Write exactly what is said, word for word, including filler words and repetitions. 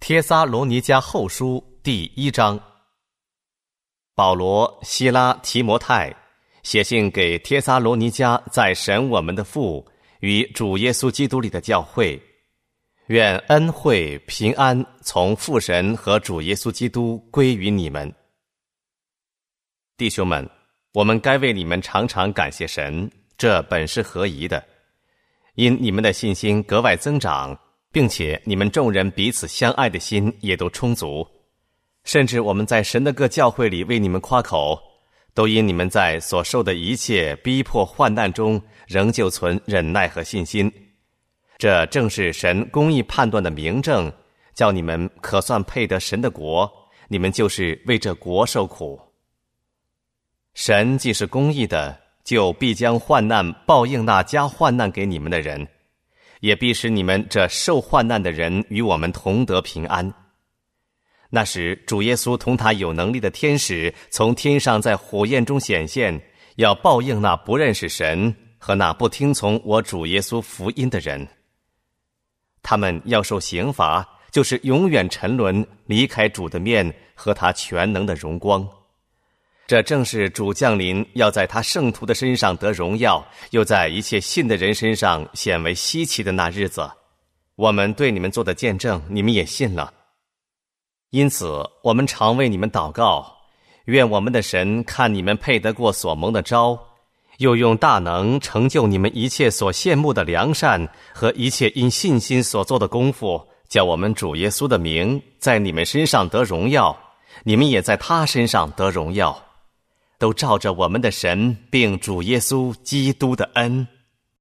帖撒罗尼迦后书第一章。保罗、希拉、提摩太写信给帖撒罗尼迦在神我们的父与主耶稣基督里的教会，愿恩惠平安从父神和主耶稣基督归于你们。弟兄们，我们该为你们常常感谢神，这本是合宜的，因你们的信心格外增长，并且你们众人彼此相爱的心也都充足，甚至我们在神的各教会里为你们夸口，都因你们在所受的一切逼迫患难中仍旧存忍耐和信心。这正是神公义判断的明证，叫你们可算配得神的国，你们就是为这国受苦。神既是公义的，就必将患难报应那加患难给你们的人，也必使你们这受患难的人与我们同得平安。那时主耶稣同他有能力的天使从天上在火焰中显现，要报应那不认识神和那不听从我主耶稣福音的人。他们要受刑罚，就是永远沉沦，离开主的面和他全能的荣光。这正是主降临，要在他圣徒的身上得荣耀，又在一切信的人身上显为稀奇的那日子。我们对你们做的见证，你们也信了。因此我们常为你们祷告，愿我们的神看你们配得过所蒙的招，又用大能成就你们一切所羡慕的良善和一切因信心所做的功夫，叫我们主耶稣的名在你们身上得荣耀，你们也在他身上得荣耀，都照着我们的神并主耶稣基督的恩。